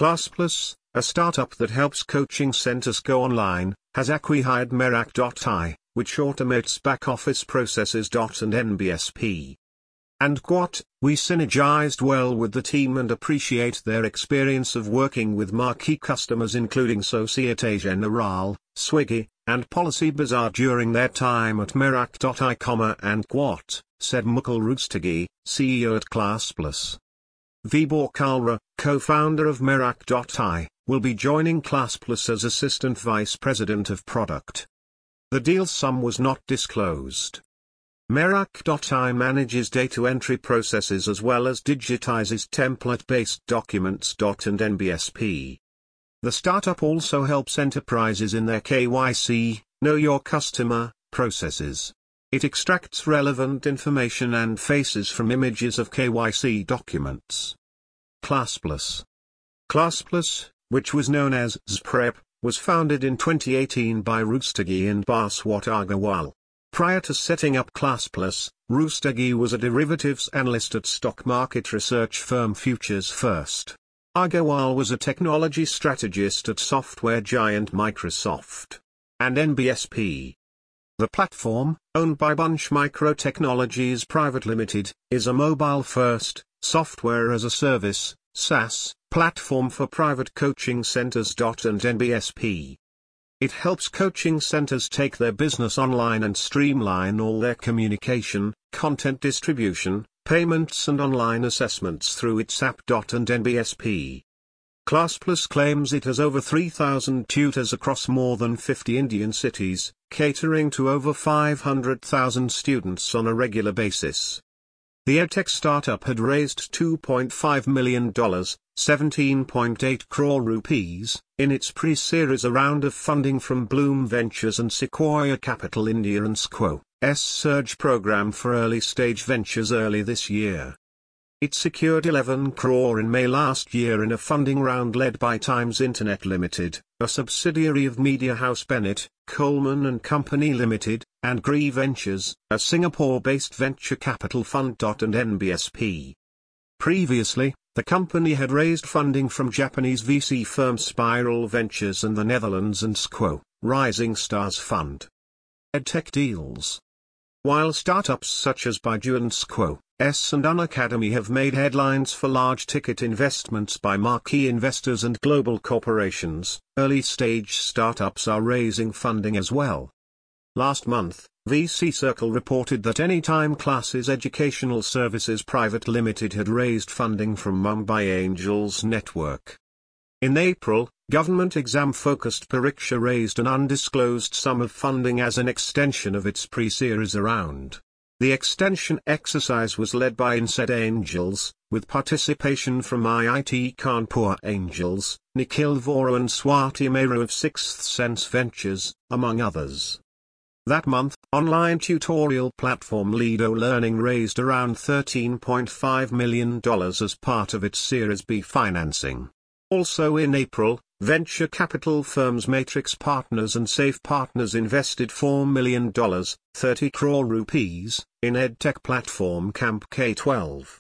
ClassPlus, a startup that helps coaching centers go online, has acquired Merak.ai, which automates back-office processes. And NBSP and Quat, we synergized well with the team and appreciate their experience of working with marquee customers including Societe Generale, Swiggy, and Policy Bazaar during their time at Merak.ai, and Quat, said Mukul Rustagi, CEO at ClassPlus. Vibhor Kalra, co-founder of Merak.ai, will be joining ClassPlus as Assistant Vice President of Product. The deal sum was not disclosed. Merak.ai manages data entry processes as well as digitizes template-based documents. And NBSP. The startup also helps enterprises in their KYC, Know Your Customer, processes. It extracts relevant information and faces from images of KYC documents. ClassPlus. ClassPlus, which was known as Zprep, was founded in 2018 by Rustagi and Baswat Agarwal. Prior to setting up ClassPlus, Rustagi was a derivatives analyst at stock market research firm Futures First. Agarwal was a technology strategist at software giant Microsoft. And NBSP. The platform, owned by Bunch Micro Technologies Private Limited, is a mobile-first, software-as-a-service, SaaS, platform for private coaching centers. And NBSP. It helps coaching centers take their business online and streamline all their communication, content distribution, payments and online assessments through its app. And NBSP. ClassPlus claims it has over 3,000 tutors across more than 50 Indian cities, catering to over 500,000 students on a regular basis. The edtech startup had raised $2.5 million, 17.8 crore rupees, in its pre-series round of funding from Bloom Ventures and Sequoia Capital India and SQO's Surge program for early-stage ventures early this year. It secured 11 crore in May last year in a funding round led by Times Internet Limited, a subsidiary of media house Bennett, Coleman & Company Limited, and Gree Ventures, a Singapore-based venture capital fund. And NBSP. Previously, the company had raised funding from Japanese VC firm Spiral Ventures and the Netherlands and SQO, Rising Stars Fund. EdTech deals. While startups such as Baidu and SQO, and Unacademy have made headlines for large-ticket investments by marquee investors and global corporations, early-stage startups are raising funding as well. Last month, VC Circle reported that Anytime Classes Educational Services Private Limited had raised funding from Mumbai Angels Network. In April, government exam-focused Pariksha raised an undisclosed sum of funding as an extension of its pre-series round. The extension exercise was led by INSEAD Angels, with participation from IIT Kanpur Angels, Nikhil Vora and Swati Meru of Sixth Sense Ventures, among others. That month, online tutorial platform Lido Learning raised around $13.5 million as part of its Series B financing. Also in April, venture capital firms Matrix Partners and Safe Partners invested $4 million, 30 crore rupees, in edtech platform Camp K12.